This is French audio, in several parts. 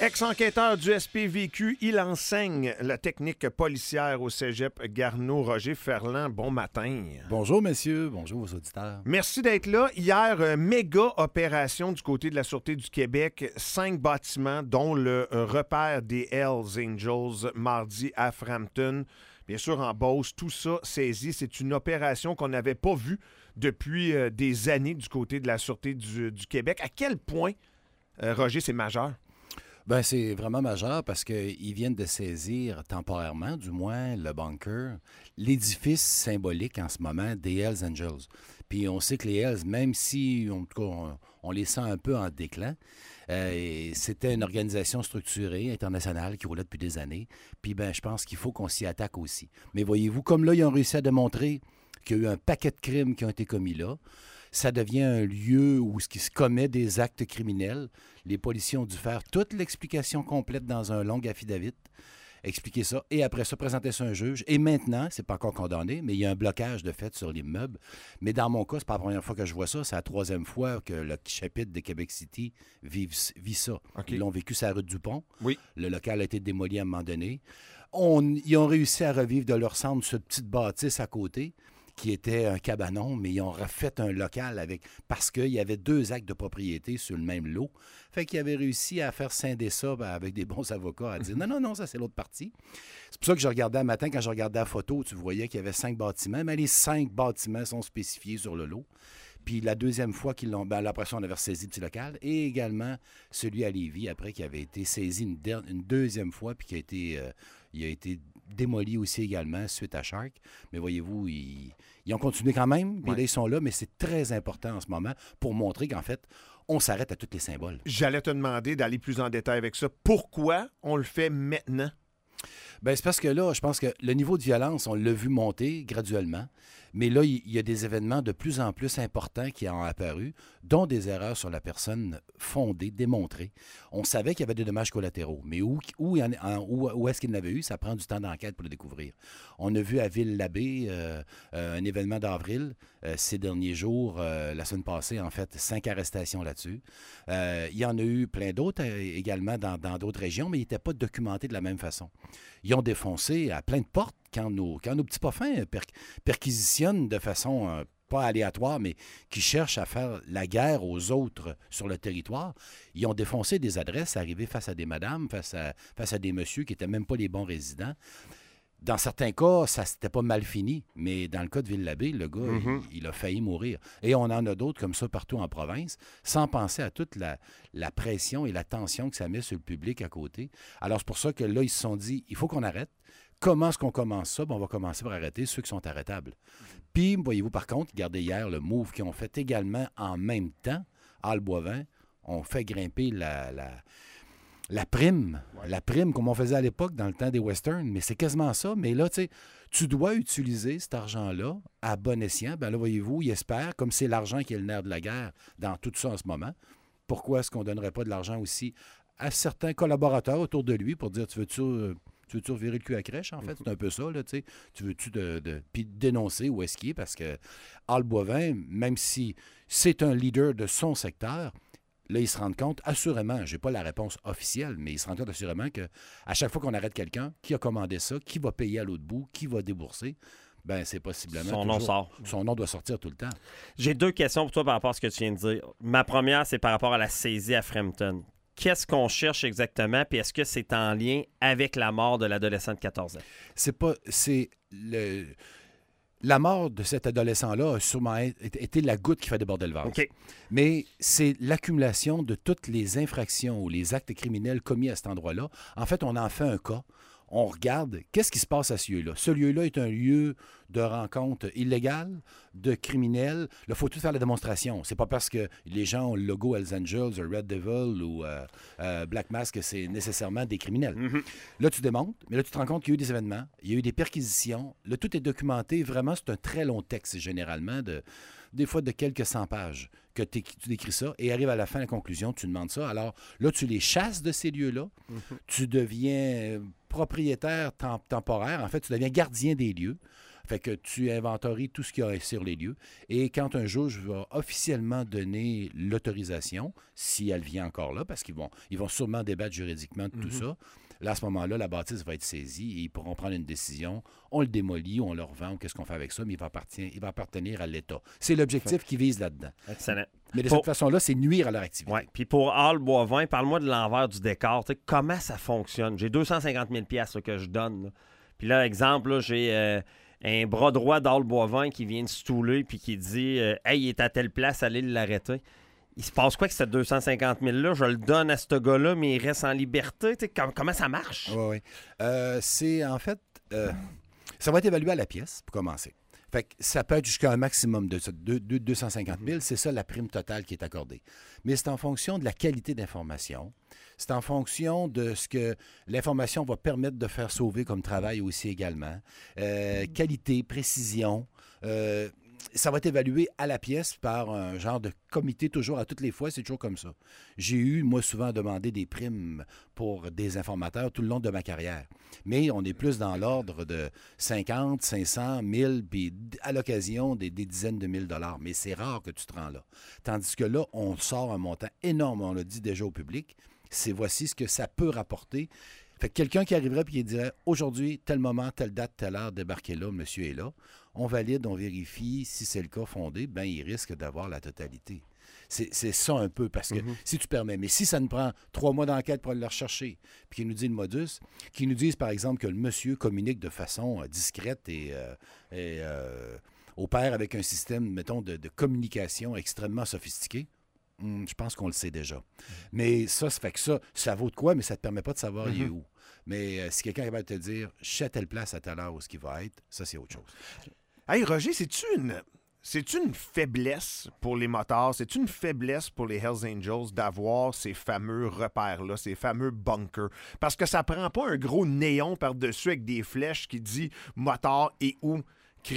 Ex-enquêteur du SPVQ, il enseigne la technique policière au cégep Garneau. Roger Ferland, bon matin. Bonjour, messieurs. Bonjour, vos auditeurs. Merci d'être là. Hier, méga opération du côté de la Sûreté du Québec. 5 bâtiments, dont le repère des Hells Angels, mardi à Frampton. Bien sûr, en Beauce, tout ça saisi. C'est une opération qu'on n'avait pas vue depuis des années du côté de la Sûreté du Québec. À quel point, Roger, c'est majeur? Ben, c'est vraiment majeur parce qu'ils viennent de saisir temporairement, du moins, le bunker, l'édifice symbolique en ce moment des Hells Angels. Puis on sait que les Hells, même si, en tout cas, on les sent un peu en déclin, c'était une organisation structurée, internationale, qui roulait depuis des années. Puis ben, je pense qu'il faut qu'on s'y attaque aussi. Mais voyez-vous, comme là, ils ont réussi à démontrer qu'il y a eu un paquet de crimes qui ont été commis là, ça devient un lieu où ce qui se commet des actes criminels. Les policiers ont dû faire toute l'explication complète dans un long affidavit, expliquer ça, et après ça, présenter ça à un juge. Et maintenant, c'est pas encore condamné, mais il y a un blocage de fait sur l'immeuble. Mais dans mon cas, c'est pas la première fois que je vois ça, c'est la 3e fois que le chapitre de Québec City vit ça. Okay. Ils l'ont vécu sur la rue Dupont. Oui. Le local a été démoli à un moment donné. Ils ont réussi à revivre de leur centre cette petite bâtisse à côté, qui était un cabanon, mais ils ont refait un local parce qu'il y avait 2 actes de propriété sur le même lot. Fait qu'ils avaient réussi à faire scinder ça avec des bons avocats, à dire non, ça c'est l'autre partie. C'est pour ça que je regardais un matin, quand je regardais la photo, tu voyais qu'il y avait 5 bâtiments, mais les 5 bâtiments sont spécifiés sur le lot. Puis la 2e fois qu'ils l'ont... Ben, après ça, on avait ressaisi le petit local. Et également celui à Lévis, après, qui avait été saisi une 2e fois, puis qui a été démoli aussi également suite à Shark. Mais voyez-vous, ils ont continué quand même. Puis là, ils sont là, mais c'est très important en ce moment pour montrer qu'en fait, on s'arrête à tous les symboles. J'allais te demander d'aller plus en détail avec ça. Pourquoi on le fait maintenant? Bien, c'est parce que là, je pense que le niveau de violence, on l'a vu monter graduellement. Mais là, il y a des événements de plus en plus importants qui ont apparu, dont des erreurs sur la personne fondées, démontrées. On savait qu'il y avait des dommages collatéraux, mais où est-ce qu'il y en avait eu? Ça prend du temps d'enquête pour le découvrir. On a vu à Ville-l'Abbé un événement d'avril, ces derniers jours, la semaine passée, en fait, 5 arrestations là-dessus. Il y en a eu plein d'autres également dans d'autres régions, mais ils n'étaient pas documentés de la même façon. Ils ont défoncé à plein de portes quand nos petits parfums perquisitionnent de façon pas aléatoire, mais qui cherchent à faire la guerre aux autres sur le territoire. Ils ont défoncé des adresses, arrivées face à des madames, face à des messieurs qui n'étaient même pas les bons résidents. Dans certains cas, ça s'était pas mal fini, mais dans le cas de Ville-l'Abbé, le gars, il a failli mourir. Et on en a d'autres comme ça partout en province, sans penser à toute la pression et la tension que ça met sur le public à côté. Alors, c'est pour ça que là, ils se sont dit, il faut qu'on arrête. Comment est-ce qu'on commence ça? Bien, on va commencer par arrêter ceux qui sont arrêtables. Puis, voyez-vous, par contre, regardez hier le move qu'ils ont fait également en même temps, Al-Boivin, on fait grimper la prime. Ouais. La prime, comme on faisait à l'époque dans le temps des westerns, mais c'est quasiment ça. Mais là, tu sais, tu dois utiliser cet argent-là à bon escient. Bien là, voyez-vous, ils espèrent, comme c'est l'argent qui est le nerf de la guerre dans tout ça en ce moment, pourquoi est-ce qu'on ne donnerait pas de l'argent aussi à certains collaborateurs autour de lui pour dire, tu veux-tu revirer le cul à crèche, en fait? C'est un peu ça, là, tu sais. Tu veux-tu puis dénoncer où est-ce qu'il est? Parce que Al-Boivin, même si c'est un leader de son secteur, là, ils se rendent compte, assurément, je n'ai pas la réponse officielle, mais ils se rendent compte assurément qu'à chaque fois qu'on arrête quelqu'un, qui a commandé ça, qui va payer à l'autre bout, qui va débourser, bien, c'est possiblement... Son nom sort. Son nom doit sortir tout le temps. J'ai 2 questions pour toi par rapport à ce que tu viens de dire. Ma première, c'est par rapport à la saisie à Frampton. Qu'est-ce qu'on cherche exactement, puis est-ce que c'est en lien avec la mort de l'adolescent de 14 ans? La mort de cet adolescent-là a sûrement été la goutte qui fait déborder le vase. Okay. Mais c'est l'accumulation de toutes les infractions ou les actes criminels commis à cet endroit-là. En fait, on en fait un cas. On regarde qu'est-ce qui se passe à ce lieu-là. Ce lieu-là est un lieu de rencontre illégale, de criminels. Là, il faut tout faire la démonstration. C'est pas parce que les gens ont le logo Hells Angels, Red Devil ou Black Mask que c'est nécessairement des criminels. Mm-hmm. Là, tu démontres, mais là, tu te rends compte qu'il y a eu des événements, il y a eu des perquisitions. Là, tout est documenté. Vraiment, c'est un très long texte, généralement, des fois de quelques 100 pages que tu décris ça, et arrive à la fin, la conclusion, tu demandes ça. Alors là, tu les chasses de ces lieux-là. Mm-hmm. Tu deviens propriétaire temporaire. En fait, tu deviens gardien des lieux. Fait que tu inventories tout ce qu'il y a sur les lieux. Et quand un juge va officiellement donner l'autorisation, si elle vient encore là, parce qu'ils vont sûrement débattre juridiquement de tout ça, là, à ce moment-là, la bâtisse va être saisie et ils pourront prendre une décision. On le démolit, on le revend, ou qu'est-ce qu'on fait avec ça, mais il va appartenir à l'État. C'est l'objectif qu'ils visent là-dedans. Excellent. Mais de cette façon-là, c'est nuire à leur activité. Oui. Puis pour Hall Boivin, parle-moi de l'envers du décor. T'sais, comment ça fonctionne? J'ai 250 000 $ que je donne. Là. Puis là, exemple, là, j'ai un bras droit d'Hall Boivin qui vient de stouler puis qui dit « Hey, il est à telle place, allez l'arrêter. » Il se passe quoi que ce 250 000 $-là? Je le donne à ce gars-là, mais il reste en liberté. Comment ça marche? Oui. C'est en fait... ça va être évalué à la pièce, pour commencer. Fait que ça peut être jusqu'à un maximum de 250 000. C'est ça la prime totale qui est accordée. Mais c'est en fonction de la qualité d'information. C'est en fonction de ce que l'information va permettre de faire sauver comme travail aussi également. Qualité, précision... ça va être évalué à la pièce par un genre de comité toujours à toutes les fois. C'est toujours comme ça. J'ai eu, moi, souvent demandé des primes pour des informateurs tout le long de ma carrière. Mais on est plus dans l'ordre de 50, 500, 1000, puis à l'occasion des dizaines de mille dollars. Mais c'est rare que tu te rends là. Tandis que là, on sort un montant énorme, on l'a dit déjà au public. Voici ce que ça peut rapporter. Fait que quelqu'un qui arriverait et qui dirait « Aujourd'hui, tel moment, telle date, telle heure, débarquez là, monsieur est là. » On valide, on vérifie. Si c'est le cas fondé, bien, il risque d'avoir la totalité. C'est ça un peu, parce que si tu permets. Mais si ça nous prend 3 mois d'enquête pour aller le rechercher, puis qu'il nous dit le modus, qu'il nous dise, par exemple, que le monsieur communique de façon discrète et opère avec un système, mettons, de communication extrêmement sophistiqué, je pense qu'on le sait déjà. Mais ça fait que ça vaut de quoi, mais ça ne te permet pas de savoir il est où. Mais si quelqu'un va te dire, je sais à telle place à telle heure où ce qui va être, ça, c'est autre chose. Hey, Roger, c'est-tu une faiblesse pour les motards? C'est-tu une faiblesse pour les Hells Angels d'avoir ces fameux repères-là, ces fameux bunkers? Parce que ça prend pas un gros néon par-dessus avec des flèches qui dit « motard et ou criminel ».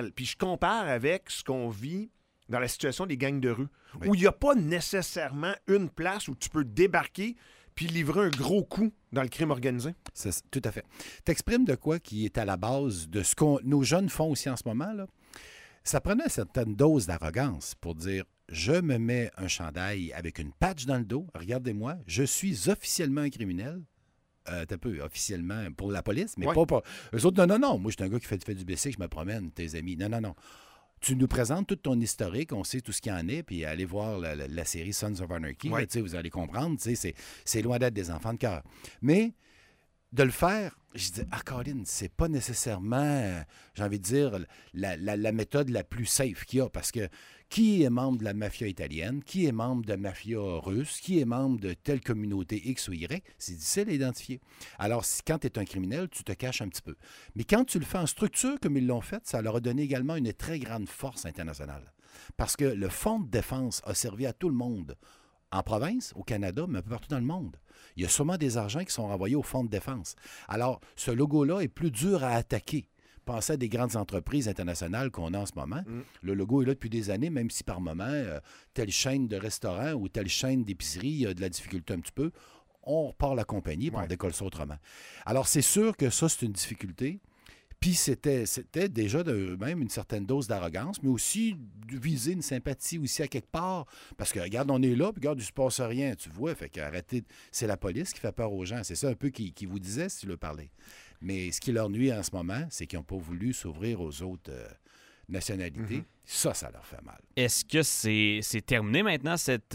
Puis je compare avec ce qu'on vit dans la situation des gangs de rue, où il n'y a pas nécessairement une place où tu peux débarquer puis livrer un gros coup dans le crime organisé. Tout à fait. T'exprimes de quoi qui est à la base de ce que nos jeunes font aussi en ce moment, là? Ça prenait une certaine dose d'arrogance pour dire « Je me mets un chandail avec une patch dans le dos, regardez-moi, je suis officiellement un criminel. » T'as peu, officiellement, pour la police, mais pas pour... Eux autres, non. Moi, je suis un gars qui fait du bicycle, je me promène, tes amis. Non. Tu nous présentes tout ton historique, on sait tout ce qu'il y en est, puis allez voir la série Sons of Anarchy, là, vous allez comprendre, c'est loin d'être des enfants de cœur. Mais de le faire, je dis, Colin, c'est pas nécessairement, j'ai envie de dire, la méthode la plus safe qu'il y a, parce que qui est membre de la mafia italienne, qui est membre de la mafia russe, qui est membre de telle communauté X ou Y, c'est difficile à identifier. Alors, quand tu es un criminel, tu te caches un petit peu. Mais quand tu le fais en structure comme ils l'ont fait, ça leur a donné également une très grande force internationale. Parce que le fonds de défense a servi à tout le monde, en province, au Canada, mais un peu partout dans le monde. Il y a sûrement des argents qui sont renvoyés au fonds de défense. Alors, ce logo-là est plus dur à attaquer. Pensez à des grandes entreprises internationales qu'on a en ce moment. Le logo est là depuis des années, même si par moment, telle chaîne de restaurants ou telle chaîne d'épicerie a de la difficulté un petit peu. On repart la compagnie et on décolle ça autrement. Alors, c'est sûr que ça, c'est une difficulté. Puis c'était déjà même une certaine dose d'arrogance, mais aussi de viser une sympathie aussi à quelque part. Parce que, regarde, on est là, puis regarde, il ne se passe rien, tu vois. Fait qu'arrêtez, c'est la police qui fait peur aux gens. C'est ça un peu qui vous disait, si tu le parlais. Mais ce qui leur nuit en ce moment, c'est qu'ils n'ont pas voulu s'ouvrir aux autres nationalités. Ça leur fait mal. Est-ce que c'est terminé maintenant, cette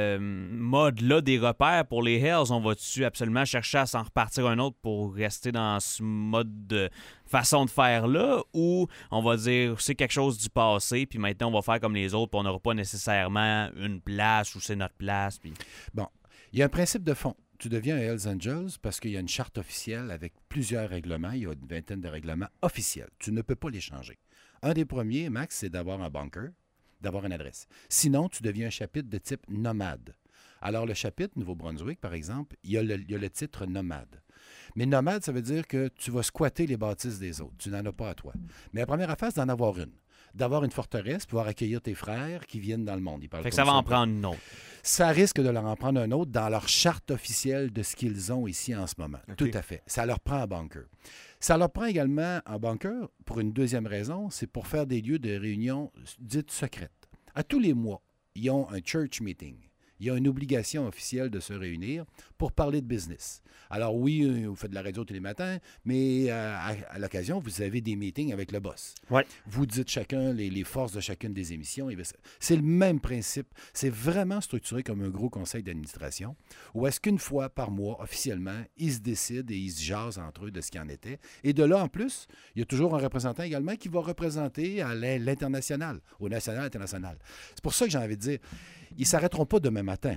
mode-là des repères pour les Hells? On va-tu absolument chercher à s'en repartir un autre pour rester dans ce mode de façon de faire-là? Ou on va dire c'est quelque chose du passé, puis maintenant on va faire comme les autres, puis on n'aura pas nécessairement une place où c'est notre place? Puis... Bon, il y a un principe de fond. Tu deviens un Hells Angels parce qu'il y a une charte officielle avec plusieurs règlements. Il y a une vingtaine de règlements officiels. Tu ne peux pas les changer. Un des premiers, Max, c'est d'avoir un bunker, d'avoir une adresse. Sinon, tu deviens un chapitre de type nomade. Alors, le chapitre Nouveau-Brunswick, par exemple, il y a le titre nomade. Mais nomade, ça veut dire que tu vas squatter les bâtisses des autres. Tu n'en as pas à toi. Mais la première affaire, c'est d'en avoir une. d'avoir une forteresse, pouvoir accueillir tes frères qui viennent dans le monde. Fait que ça va en prendre une autre. Ça risque de leur en prendre un autre dans leur charte officielle de ce qu'ils ont ici en ce moment. Okay. Tout à fait. Ça leur prend un bunker. Ça leur prend également un bunker pour une deuxième raison, c'est pour faire des lieux de réunion dites secrètes. À tous les mois, ils ont un church meeting. Il y a une obligation officielle de se réunir pour parler de business. Alors oui, vous faites de la radio tous les matins, mais à l'occasion, vous avez des meetings avec le boss. Ouais. Vous dites chacun les forces de chacune des émissions. C'est le même principe. C'est vraiment structuré comme un gros conseil d'administration, où est-ce qu'une fois par mois, officiellement, ils se décident et ils se jasent entre eux de ce qu'il en était. Et de là, en plus, il y a toujours un représentant également qui va représenter à l'international, au national et international. C'est pour ça que j'ai envie de dire, ils ne s'arrêteront pas demain matin.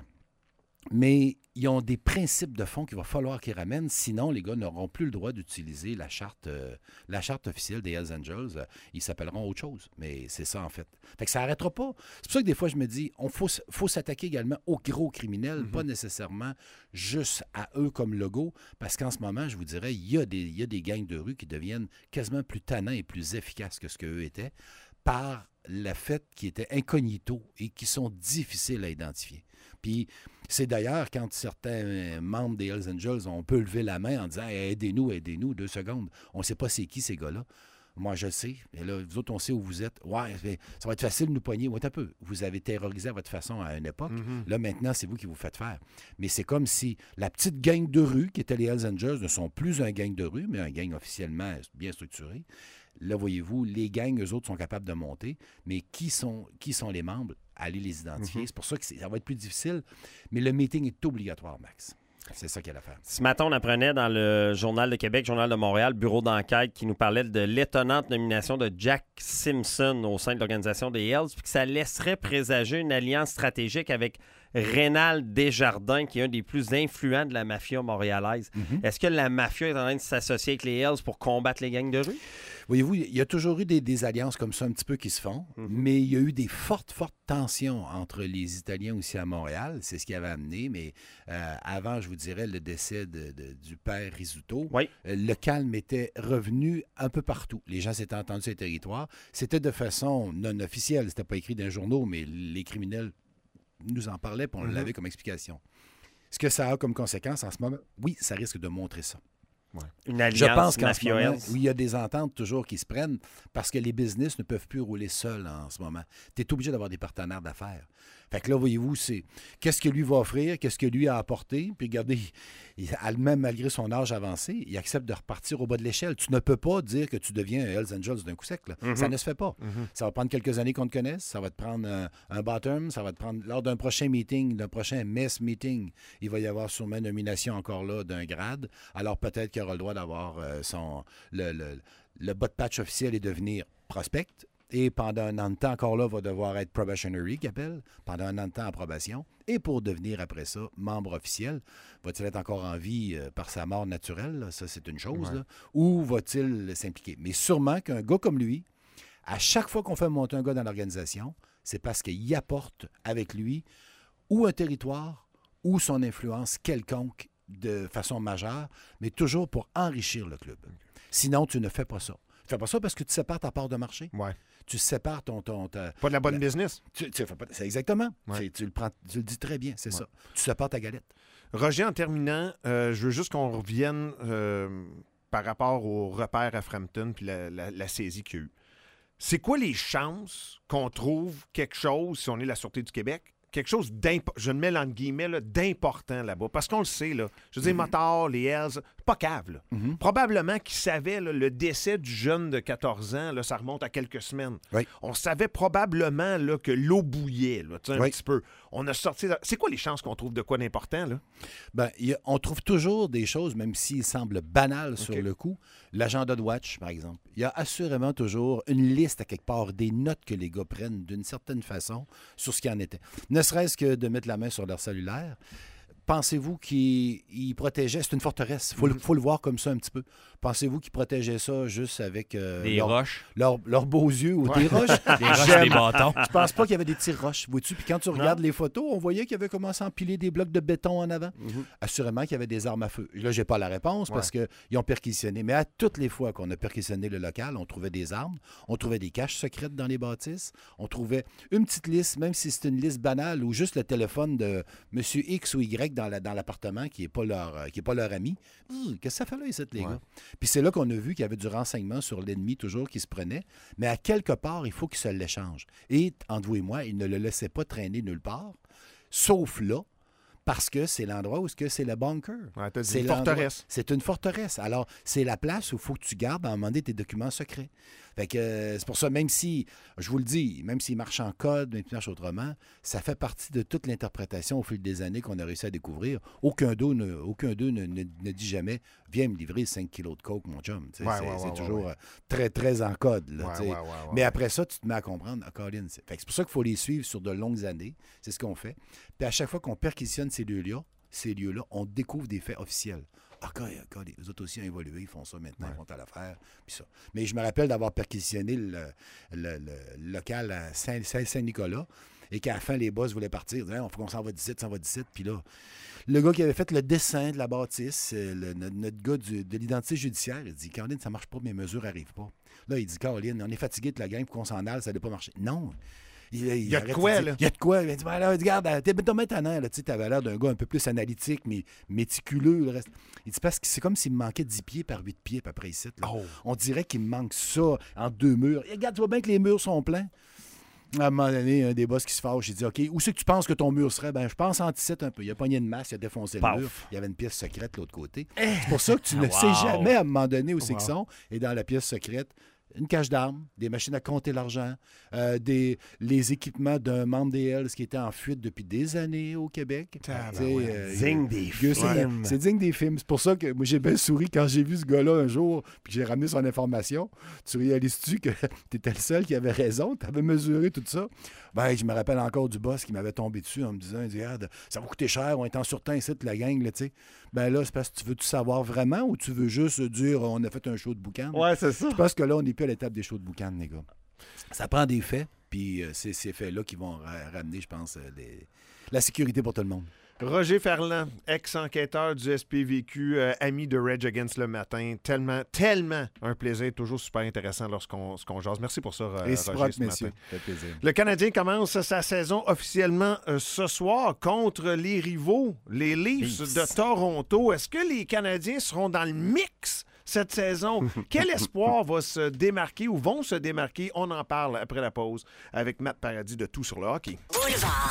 Mais ils ont des principes de fond qu'il va falloir qu'ils ramènent. Sinon, les gars n'auront plus le droit d'utiliser la charte officielle des Hells Angels. Ils s'appelleront autre chose. Mais c'est ça, en fait. Fait que ça n'arrêtera pas. C'est pour ça que des fois, je me dis, faut s'attaquer également aux gros criminels, pas nécessairement juste à eux comme logo. Parce qu'en ce moment, je vous dirais, il y a des gangs de rue qui deviennent quasiment plus tannants et plus efficaces que ce qu'eux étaient par le fait qu'ils étaient incognito et qui sont difficiles à identifier. Puis c'est d'ailleurs quand certains membres des Hells Angels, on peut lever la main en disant hey, aidez-nous, 2 secondes. On ne sait pas c'est qui ces gars-là. Moi, je le sais. Et là, vous autres, on sait où vous êtes. Ouais, ça va être facile de nous poigner. Ouais, un peu. Vous avez terrorisé à votre façon à une époque. Là, maintenant, c'est vous qui vous faites faire. Mais c'est comme si la petite gang de rue qui était les Hells Angels ne sont plus un gang de rue, mais un gang officiellement bien structuré. Là, voyez-vous, les gangs, eux autres, sont capables de monter. Mais qui sont les membres? Allez les identifier. C'est pour ça que ça va être plus difficile. Mais le meeting est obligatoire, Max. C'est ça qu'il y a à faire. Ce matin, on apprenait dans le Journal de Québec, Journal de Montréal, bureau d'enquête, qui nous parlait de l'étonnante nomination de Jack Simpson au sein de l'organisation des Hells, puis que ça laisserait présager une alliance stratégique avec Rénal Desjardins, qui est un des plus influents de la mafia montréalaise. Est-ce que la mafia est en train de s'associer avec les Hells pour combattre les gangs de rue? Voyez-vous, il y a toujours eu des alliances comme ça un petit peu qui se font, mais il y a eu des fortes tensions entre les Italiens aussi à Montréal. C'est ce qui avait amené, mais avant, je vous dirais, le décès du père Rizzuto, le calme était revenu un peu partout. Les gens s'étaient entendus sur les territoires. C'était de façon non officielle. C'était pas écrit dans les journaux, mais les criminels nous en parlaient et on l'avait comme explication. Ce que ça a comme conséquence en ce moment, oui, ça risque de montrer ça. Ouais. Une alliance. Je pense qu'en ce moment, oui, il y a des ententes toujours qui se prennent parce que les business ne peuvent plus rouler seuls en ce moment. Tu es obligé d'avoir des partenaires d'affaires. Fait que là, voyez-vous, c'est qu'est-ce que lui va offrir, qu'est-ce que lui a apporté. Puis regardez, même malgré son âge avancé, il accepte de repartir au bas de l'échelle. Tu ne peux pas dire que tu deviens un Hells Angels d'un coup sec. Là. Ça ne se fait pas. Ça va prendre quelques années qu'on te connaisse. Ça va te prendre un bottom. Ça va te prendre lors d'un prochain meeting, d'un prochain mess meeting. Il va y avoir sûrement une nomination encore là d'un grade. Alors peut-être qu'il aura le droit d'avoir le bas de patch officiel et devenir prospect. Et pendant un an de temps, encore là, va devoir être probationary, qu'il appelle, pendant un an de temps en probation. Et pour devenir, après ça, membre officiel, va-t-il être encore en vie par sa mort naturelle? Là? Ça, c'est une chose. Là. Ou va-t-il s'impliquer? Mais sûrement qu'un gars comme lui, à chaque fois qu'on fait monter un gars dans l'organisation, c'est parce qu'il apporte avec lui ou un territoire ou son influence quelconque de façon majeure, mais toujours pour enrichir le club. Sinon, tu ne fais pas ça. Tu ne fais pas ça parce que tu sépares ta part de marché. Ouais. Tu sépares ton pas de la bonne business. C'est exactement. Ouais. Tu le dis très bien, c'est ça. Tu sépares ta galette. Roger, en terminant, je veux juste qu'on revienne par rapport au repère à Frampton puis la saisie qu'il y a eu. C'est quoi les chances qu'on trouve quelque chose, si on est la Sûreté du Québec, quelque chose d'important, je le mets entre guillemets, là, d'important là-bas. Parce qu'on le sait, là. Je veux dire, Motard, les Hells, pas cave, là. Probablement qu'ils savaient, là, le décès du jeune de 14 ans, là, ça remonte à quelques semaines. Oui. On savait probablement là, que l'eau bouillait, là, un petit peu. On a sorti... C'est quoi les chances qu'on trouve de quoi d'important, là? Bien, on trouve toujours des choses, même s'il semble banal sur le coup. L'agenda de Watch, par exemple. Il y a assurément toujours une liste à quelque part, des notes que les gars prennent d'une certaine façon sur ce qu'il en était. Ne serait-ce que de mettre la main sur leur cellulaire. pensez-vous qu'il protégeait... C'est une forteresse. Il faut le voir comme ça un petit peu. Pensez-vous qu'il protégeait ça juste avec... des roches. Leurs beaux yeux ou des roches? Des roches et des bâtons. Je pense pas qu'il y avait des petites roches, vois-tu? Puis quand tu regardes les photos, on voyait qu'il avait commencé à empiler des blocs de béton en avant. Assurément qu'il y avait des armes à feu. Là, j'ai pas la réponse parce qu'ils ont perquisitionné. Mais à toutes les fois qu'on a perquisitionné le local, on trouvait des armes, on trouvait des caches secrètes dans les bâtisses, on trouvait une petite liste, même si c'est une liste banale ou juste le téléphone de M. X ou Y dans l'appartement qui n'est pas leur ami. Qu'est-ce que ça fait là, ici, les gars? Puis c'est là qu'on a vu qu'il y avait du renseignement sur l'ennemi toujours qui se prenait. Mais à quelque part, il faut qu'il se l'échange. Et, entre vous et moi, il ne le laissait pas traîner nulle part, sauf là, parce que c'est l'endroit où c'est le bunker. Ouais, c'est une forteresse. C'est une forteresse. Alors, c'est la place où il faut que tu gardes à un moment donné tes documents secrets. Fait que c'est pour ça, même si, je vous le dis, même s'il marche en code, même s'il marche autrement, ça fait partie de toute l'interprétation au fil des années qu'on a réussi à découvrir. Aucun d'eux ne dit jamais « Viens me livrer 5 kilos de coke, mon chum ». C'est toujours très, très en code. Là, mais après ça, tu te mets à comprendre « Colin ». C'est pour ça qu'il faut les suivre sur de longues années. C'est ce qu'on fait. Puis à chaque fois qu'on perquisitionne ces lieux-là, on découvre des faits officiels. Les autres aussi ont évolué, ils font ça maintenant, ils font à l'affaire, puis ça. Mais je me rappelle d'avoir perquisitionné le local à Saint-Nicolas et qu'à la fin, les boss voulaient partir. Ils disaient, on faut qu'on s'en va d'ici. Puis là, le gars qui avait fait le dessin de la bâtisse, notre gars de l'identité judiciaire, il dit, Caroline, ça marche pas, mes mesures n'arrivent pas. Là, il dit, Caroline, on est fatigué de la game, pour qu'on s'en aille, ça n'a pas marché. Non! Il y a de quoi, là. Il y a de quoi. Il dit, regarde, t'es maintenant, là, tu avais l'air d'un gars un peu plus analytique, mais méticuleux. Le reste. Il dit, parce que c'est comme s'il me manquait 10 pieds par 8 pieds, à peu près ici. On dirait qu'il me manque ça en 2 murs. Et regarde, tu vois bien que les murs sont pleins. À un moment donné, un des boss qui se fâche, il dit, OK, où c'est que tu penses que ton mur serait? Je pense anti-site un peu. Il a pogné une masse, il a défoncé le mur. Il y avait une pièce secrète de l'autre côté. C'est pour ça que tu ne sais jamais à un moment donné où c'est qu'ils sont. Et dans la pièce secrète, une cache d'armes, des machines à compter l'argent, les équipements d'un membre des Hells qui était en fuite depuis des années au Québec. Digne des films. C'est digne des films. C'est pour ça que moi, j'ai bien souri quand j'ai vu ce gars-là un jour puis que j'ai ramené son information. Tu réalises-tu que tu étais le seul qui avait raison? Tu avais mesuré tout ça? Je me rappelle encore du boss qui m'avait tombé dessus en me disant, regarde, ça va coûter cher, on est en surtemps ici de la gang, là, tu sais. Là, c'est parce que tu veux-tu savoir vraiment ou tu veux juste dire, on a fait un show de boucan? Ouais, c'est ça. Je pense que là, on n'est plus à l'étape des shows de boucan, les gars. Ça prend des faits, puis c'est ces faits-là qui vont ramener, je pense, la sécurité pour tout le monde. Roger Ferland, ex-enquêteur du SPVQ, ami de Rage Against le matin. Tellement un plaisir, toujours super intéressant lorsqu'on jase. Merci pour ça, Roger, ce matin. Ça fait plaisir. Le Canadien commence sa saison officiellement ce soir contre les rivaux, les Leafs de Toronto. Est-ce que les Canadiens seront dans le mix cette saison? Quel espoir va se démarquer ou vont se démarquer? On en parle après la pause avec Matt Paradis de Tout sur le hockey.